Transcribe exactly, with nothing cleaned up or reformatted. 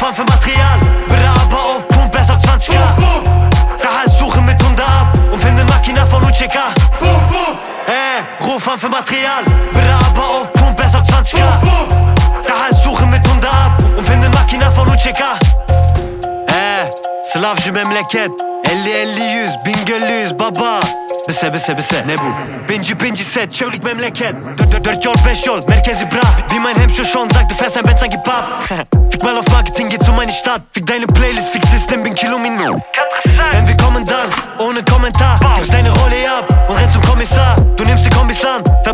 an für Material. Beraber auf Pump, besser zwanzig K. Daher suche mit Hunde ab und finde Makina von U C K. Äh, ruf an für Material. Beraber auf Pump, besser zwanzig K. Daher suche mit Hunde ab und finde Makina von U C K. Ee, Slavcı memleket elli elli yüz Bingöl yüz baba. Bise bise bise ne bu? Binci binci set çevlik memleket. Dört dört yol beş yol merkezi bra. Wie mein Hemschuh schon sagte, fährst ein Benz an Kebab. Fick mal auf Marketing, geh zu meine Stadt. Fick deine Playlist, fick System, bin Kilomino.